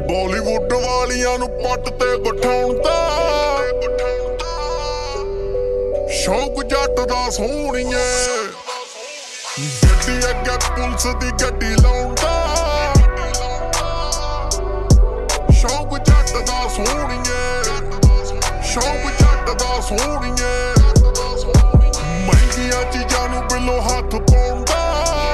ਬਾਲੀਵੁੱਡ ਵਾਲੀਆਂ ਨੂੰ ਪੱਟ ਤੇ ਬਿਠਾਉਣ ਦਾ ਸ਼ੌਕ ਜੱਟ ਦਾ ਸੋਹਣੀਏ। ਗੱਡੀ ਅੱਗੇ ਪੁਲਿਸ ਦੀ ਗੱਡੀ ਲਾਉਣ ਦਾ ਸ਼ੌਕ ਜੱਟ ਦਾ ਸੋਹਣੀਏ। ਸ਼ੌਕ ਜੱਟ ਦਾ ਸੋਹਣੀਏ। ਮਹਿੰਗੀਆਂ ਚੀਜ਼ਾਂ ਨੂੰ ਬਿੱਲੋਂ ਹੱਥ ਪਾਉਣ ਦਾ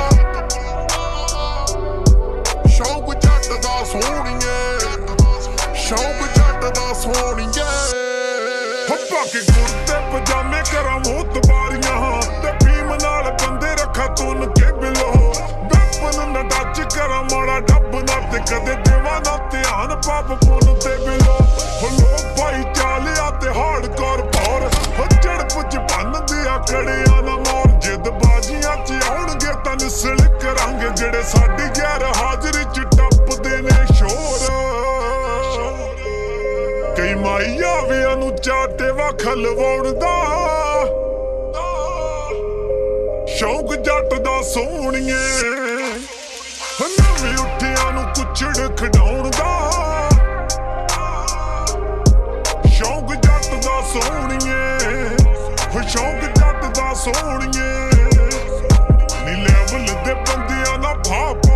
ਸ਼ੌਕ ਜੱਟ ਦਾ ਸੋਹਣੀਏ। ਸ਼ੌਕ ਜੱਟ ਦਾ ਸੋਹਣੀਏ। ਹੱਪਾ ਕੇ ਕੁੜਤੇ ਪਜਾਮੇ ਕਰਾਂ ਮੋਤਬਾਰੀਆਂ ਤੇ ਫੀਮ ਨਾਲ ਬੰਦੇ ਰੱਖਾ ਤੁਨ ਕੇ ਬਿਲੋ ਗੱਪਨ ਨਾ ਡੱਚ ਕਰਾਂ ਮਾੜਾ ਡੱਬ ਨਾ ਤੇ ਕਦੇ ਦੇਵਾ ਨਾ ਧਿਆਨ ਪਾਪ ਪੁੰਨ ਤੇ ਬਿਲੋ ਲੋਕ ਭਾਈ ਚਾਲਿਆ ਤੇ ਹਾਰਡਕੋਰ ਭੌਰ ਹੱਜੜ ਪੁੱਜ ਭੰਨ ਦਿਆ ਕੜਿਆਂ ਨਾ ਮੋਰ ਜਿੱਦ ਬਾਜੀਆਂ ਚ ਆਉਣਗੇ ਤਾਂ ਨਿਸਲ ਕਰਾਂਗੇ ਜਿਹੜੇ ਸਾਡੀ ਗੈਰ ਹਾਜ਼ਰੀ ਚ ਟੱਪਦੇ ਨੇ ਸ਼ੋਰ। ਕਈ ਮਾਈਆ ਵਿਆਂ ਨੂੰ ਚਾਟੇ ਵਖ ਲਵਾਉਣ ਦਾ ਸ਼ੌਕ ਜੱਟ ਦਾ ਸੋਹਣੀਏ। ਨਵੇਂ ਉੱਠਿਆਂ ਨੂੰ ਕੁੱਛੜ ਖਡਾਉਣ ਦਾ ਸ਼ੌਕ ਜੱਟ ਦਾ ਸੋਹਣੀਏ। ਸ਼ੌਕ ਜੱਟ ਦਾ ਸੋਹਣੀਏ। ਨੀ ਲੈਵਲ ਦੇ ਬੰਦਿਆਂ ਨਾ ਭਾਪ